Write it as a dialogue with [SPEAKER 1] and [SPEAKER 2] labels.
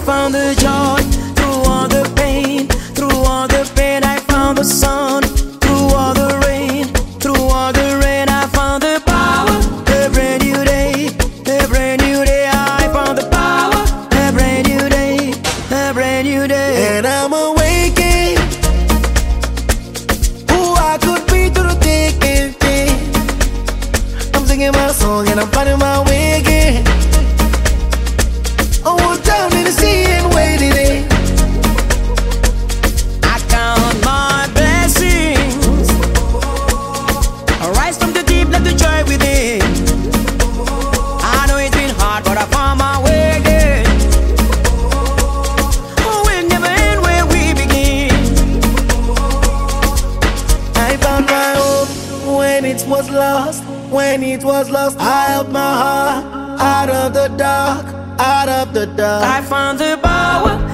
[SPEAKER 1] found the joy through all the pain. Through all the pain, I found the sun. Through all the rain, I found the power. A brand new day, a brand new day. I found the power. A brand new day, a brand new day.
[SPEAKER 2] And I'm awakening. Who I could be through the thick and thin. I'm singing my song and I'm finding my way again. I was down in the sea and waited in.
[SPEAKER 1] I count my blessings. I rise from the deep, let the joy within. I know it's been hard, but I found my way again. Oh, we'll never end where we begin.
[SPEAKER 2] I found my hope when it was lost. When it was lost, I held my heart out of the dark, out of the dark.
[SPEAKER 1] I found the power.